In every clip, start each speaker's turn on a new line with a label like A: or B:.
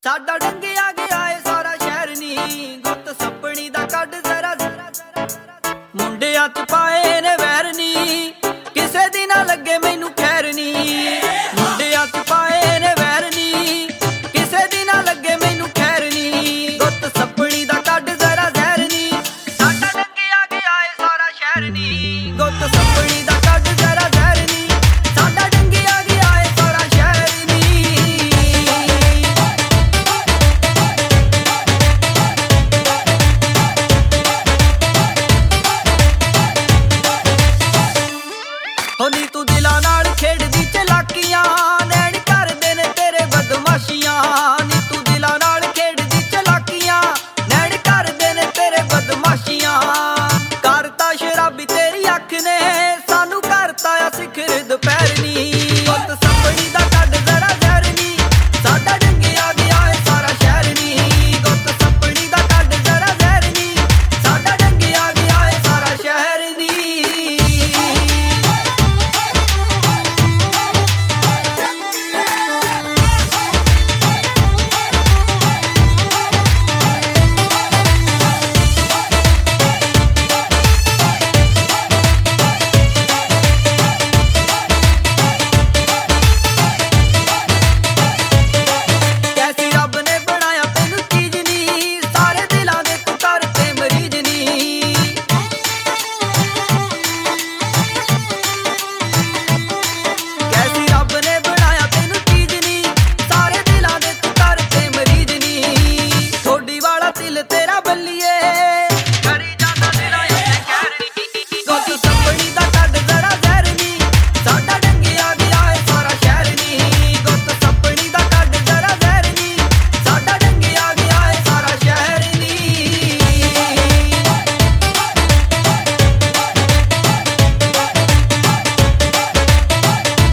A: ਸਾਡਾ ਡੰਗਿਆ ਗਿਆ ਏ ਸਾਰਾ ਸ਼ਹਿਰ ਨੀ, ਗੁੱਤ ਸੱਪਣੀ ਦਾ ਕੱਢ ਜ਼ਰਾ ਮੁੰਡਿਆਂ ਚ ਪਾਏ ਨੇ ਵੈਰ ਨੀ, ਕਿਸੇ ਦੀ ਨਾ ਲੱਗੇ ਮੈਨੂੰ ਖੈਰ ਨੀ। ਮੁੰਡਿਆਂ ਚ ਪਾਏ ਨੇ ਵੈਰ ਨੀ, ਕਿਸੇ ਦੀ ਨਾ ਲੱਗੇ ਮੈਨੂੰ ਖੈਰ ਨੀ। ਗੁੱਤ ਸੱਪਣੀ ਦਾ ਕੱਢ ਜ਼ਰਾ ਜ਼ਹਿਰ ਨੀ, ਸਾਡਾ ਡੰਗਿਆ ਗਿਆ ਏ ਸਾਰਾ ਸ਼ਹਿਰ ਨੀ। ਗੁੱਤ ਸੱਪਣੀ ਦਾ ਕੱਢ ਜ਼ਰਾ ਜ਼ਹਿਰ ਨੀ, ਸਾਡਾ ਡੰਗਿਆ ਗਿਆ ਏ ਸਾਰਾ ਸ਼ਹਿਰ ਨੀ। ਹੋਨੀ ਤੂੰ ਦਿਲਾਂ ਨਾਲ ਖੇਡਦੀ ਚਲਾਕੀਆਂ, ਨੈਣ ਕਰਦੇ ਨੇ ਤੇਰੇ ਬਦਮਾਸ਼ੀਆਂ। ਨੀ ਤੂੰ ਦਿਲਾਂ ਨਾਲ ਖੇਡਦੀ ਚਲਾਕੀਆਂ, ਨੈਣ ਕਰਦੇ ਨੇ ਤੇਰੇ ਬਦਮਾਸ਼ੀਆਂ। ਕਰਤਾ ਸ਼ਰਾਬੀ ਤੇਰੀ ਅੱਖ ਨੇ, ਸਾਨੂੰ ਕਰਤਾ ਆ ਸਿਖਰ ਦੁਪਹਿਰ ਨੀ। ਗੁੱਤ ਸੱਪਣੀ ਦਾ ਕੱਢ ਜ਼ਰਾ ਜ਼ਹਿਰ ਨੀ, ਸਾਡਾ ਡੰਗਿਆ ਗਿਆ ਏ ਸਾਰਾ ਸ਼ਹਿਰ ਨੀ। ਗੁੱਤ ਸੱਪਣੀ ਦਾ ਕੱਢ ਜ਼ਰਾ ਜ਼ਹਿਰ ਨੀ, ਸਾਡਾ ਡੰਗਿਆ ਗਿਆ ਏ ਸਾਰਾ ਸ਼ਹਿਰ ਨੀ। ਤੇਰਾ ਬੱਲੀਏ ਕਰੀ ਜਾਂਦਾ ਦਿਲਾਂ ਉੱਤੇ ਕਹਿਰ ਨੀ। ਗੁੱਤ ਸੱਪਣੀ ਦਾ ਕੱਢ ਜ਼ਰਾ ਜ਼ਹਿਰ ਨੀ, ਸਾਡਾ ਡੰਗਿਆ ਗਿਆ ਏ ਸਾਰਾ ਸ਼ਹਿਰ ਨੀ। ਗੁੱਤ ਸੱਪਣੀ ਦਾ ਕੱਢ ਜ਼ਰਾ ਜ਼ਹਿਰ ਨੀ, ਸਾਡਾ ਡੰਗਿਆ ਗਿਆ ਏ ਸਾਰਾ ਸ਼ਹਿਰ ਨੀ।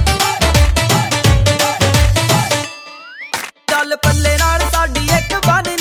A: ਚੱਲ ਪੱਲੇ ਨਾਲ ਸਾਡੀ ਇੱਕ ਬੰਨ